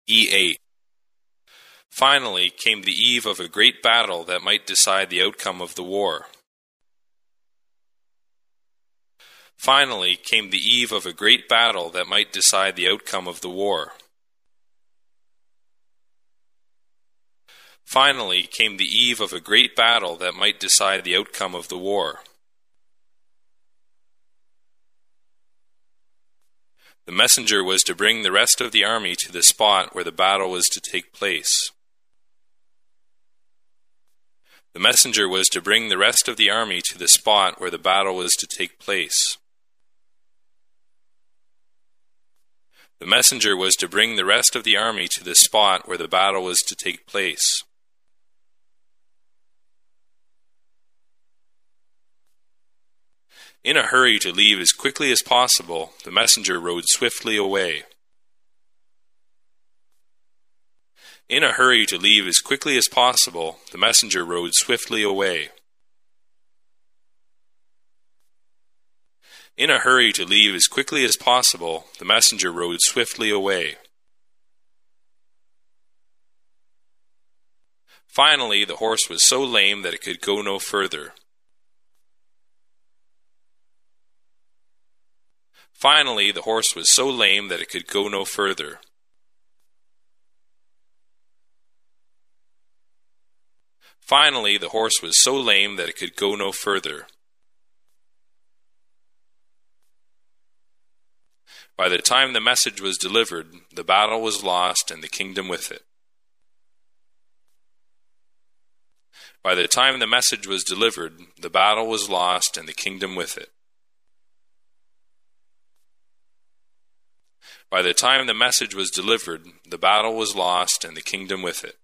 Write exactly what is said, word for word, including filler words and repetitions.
E eight. Finally came the eve of a great battle that might decide the outcome of the war. Finally came the eve of a great battle that might decide the outcome of the war. Finally came the eve of a great battle that might decide the outcome of the war. The messenger was to bring the rest of the army to the spot where the battle was to take place. The messenger was to bring the rest of the army to the spot where the battle was to take place. The messenger was to bring the rest of the army to the spot where the battle was to take place. In a hurry to leave as quickly as possible, the messenger rode swiftly away. In a hurry to leave as quickly as possible, the messenger rode swiftly away. In a hurry to leave as quickly as possible, the messenger rode swiftly away. Finally, the horse was so lame that it could go no further. Finally, the horse was so lame that it could go no further. Finally, the horse was so lame that it could go no further. By the time the message was delivered, the battle was lost and the kingdom with it. By the time the message was delivered, the battle was lost and the kingdom with it. By the time the message was delivered, the battle was lost and the kingdom with it.